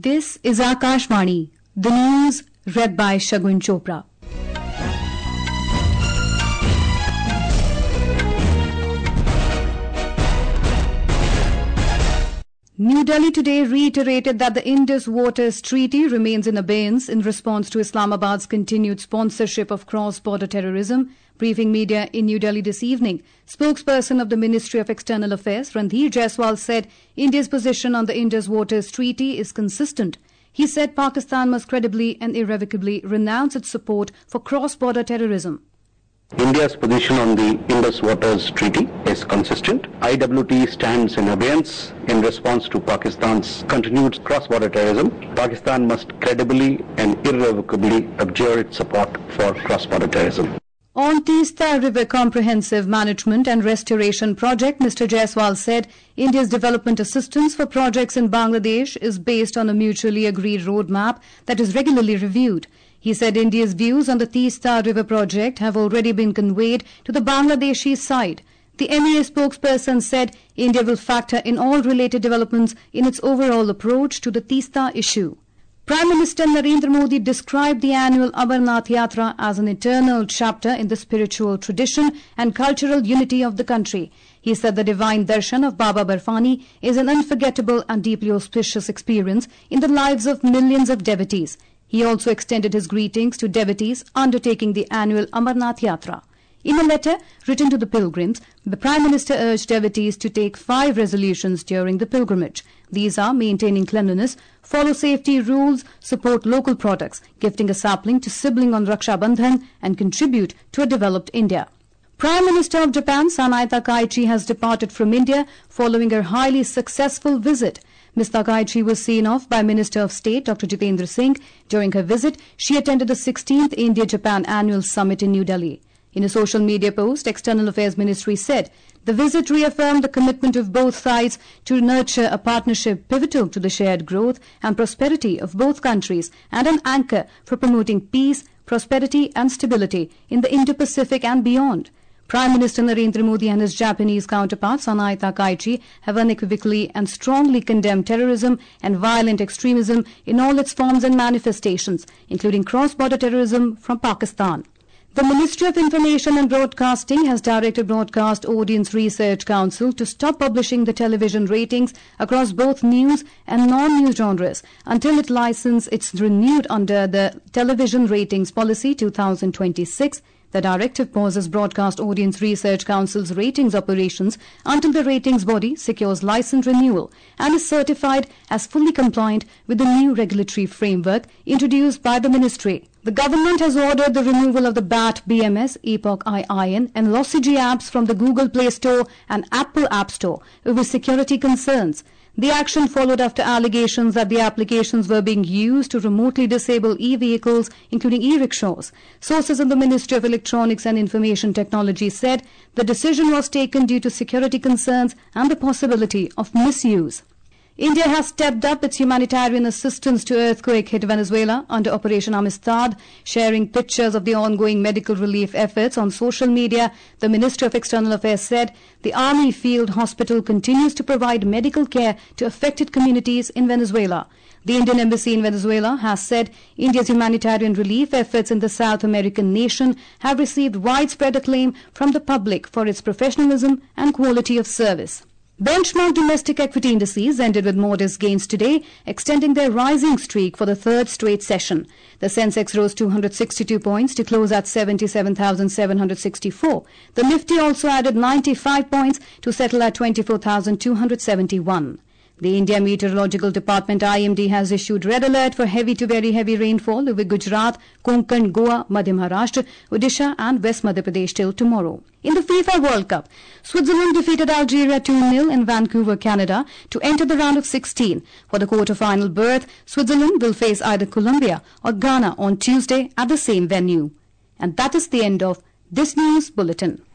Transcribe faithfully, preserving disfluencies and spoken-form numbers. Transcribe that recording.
This is Akashvani, the news read by Shagun Chopra. New Delhi today reiterated that the Indus Waters Treaty remains in abeyance in response to Islamabad's continued sponsorship of cross-border terrorism. Briefing media in New Delhi this evening, spokesperson of the Ministry of External Affairs, Randhir Jaiswal, said India's position on the Indus Waters Treaty is consistent. He said Pakistan must credibly and irrevocably renounce its support for cross-border terrorism. India's position on the Indus Waters Treaty is consistent. I W T stands in abeyance in response to Pakistan's continued cross-border terrorism. Pakistan must credibly and irrevocably abjure its support for cross-border terrorism. On Teesta River Comprehensive Management and Restoration Project, Mister Jaiswal said India's development assistance for projects in Bangladesh is based on a mutually agreed roadmap that is regularly reviewed. He said India's views on the Teesta River project have already been conveyed to the Bangladeshi side. The M E A spokesperson said India will factor in all related developments in its overall approach to the Teesta issue. Prime Minister Narendra Modi described the annual Amarnath Yatra as an eternal chapter in the spiritual tradition and cultural unity of the country. He said the divine darshan of Baba Barfani is an unforgettable and deeply auspicious experience in the lives of millions of devotees. He also extended his greetings to devotees undertaking the annual Amarnath Yatra. In a letter written to the pilgrims, the Prime Minister urged devotees to take five resolutions during the pilgrimage. These are maintaining cleanliness, follow safety rules, support local products, gifting a sapling to sibling on Raksha Bandhan, and contribute to a developed India. Prime Minister of Japan, Sanae Takaichi, has departed from India following her highly successful visit. Miz Takaichi was seen off by Minister of State Doctor Jitendra Singh. During her visit, she attended the sixteenth India-Japan Annual Summit in New Delhi. In a social media post, External Affairs Ministry said the visit reaffirmed the commitment of both sides to nurture a partnership pivotal to the shared growth and prosperity of both countries and an anchor for promoting peace, prosperity and stability in the Indo-Pacific and beyond. Prime Minister Narendra Modi and his Japanese counterpart Sanae Takaichi have unequivocally and strongly condemned terrorism and violent extremism in all its forms and manifestations, including cross-border terrorism from Pakistan. The Ministry of Information and Broadcasting has directed Broadcast Audience Research Council to stop publishing the television ratings across both news and non-news genres until it licenses its renewed under the Television Ratings Policy twenty twenty-six. The directive pauses Broadcast Audience Research Council's ratings operations until the ratings body secures license renewal and is certified as fully compliant with the new regulatory framework introduced by the ministry. The government has ordered the removal of the B A T B M S, Epoch I I N and Lossigi apps from the Google Play Store and Apple App Store over security concerns. The action followed after allegations that the applications were being used to remotely disable e-vehicles, including e-rickshaws. Sources in the Ministry of Electronics and Information Technology said the decision was taken due to security concerns and the possibility of misuse. India has stepped up its humanitarian assistance to earthquake-hit Venezuela under Operation Amistad. Sharing pictures of the ongoing medical relief efforts on social media, the Ministry of External Affairs said the Army Field Hospital continues to provide medical care to affected communities in Venezuela. The Indian Embassy in Venezuela has said India's humanitarian relief efforts in the South American nation have received widespread acclaim from the public for its professionalism and quality of service. Benchmark domestic equity indices ended with modest gains today, extending their rising streak for the third straight session. The Sensex rose two hundred sixty-two points to close at seventy-seven thousand seven hundred sixty-four. The Nifty also added ninety-five points to settle at twenty-four thousand two hundred seventy-one. The India Meteorological Department I M D has issued red alert for heavy to very heavy rainfall over Gujarat, Konkan, Goa, Madhya Maharashtra, Odisha and West Madhya Pradesh till tomorrow. In the FIFA World Cup, Switzerland defeated Algeria two nil in Vancouver, Canada to enter the round of sixteen. For the quarter-final berth, Switzerland will face either Colombia or Ghana on Tuesday at the same venue. And that is the end of this news bulletin.